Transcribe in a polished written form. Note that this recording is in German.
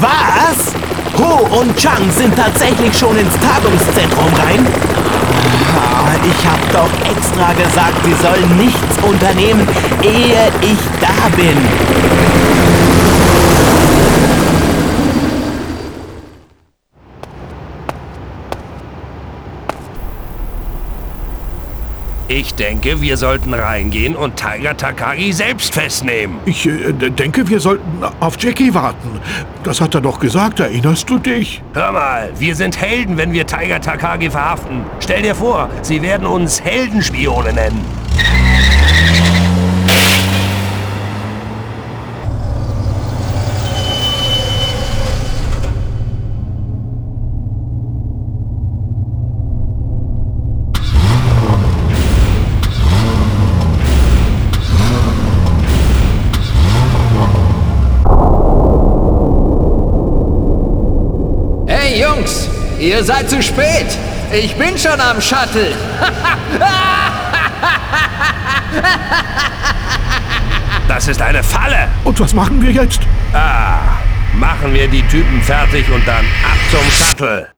Was? Ho und Chang sind tatsächlich schon ins Tagungszentrum rein? Ich hab doch extra gesagt, sie sollen nichts unternehmen, ehe ich da bin. Ich denke, wir sollten reingehen und Tiger Takagi selbst festnehmen. Ich denke, wir sollten auf Jackie warten. Das hat er doch gesagt, erinnerst du dich? Hör mal, wir sind Helden, wenn wir Tiger Takagi verhaften. Stell dir vor, sie werden uns Heldenspione nennen. Hey Jungs, ihr seid zu spät. Ich bin schon am Shuttle. Das ist eine Falle. Und was machen wir jetzt? Machen wir die Typen fertig und dann ab zum Shuttle.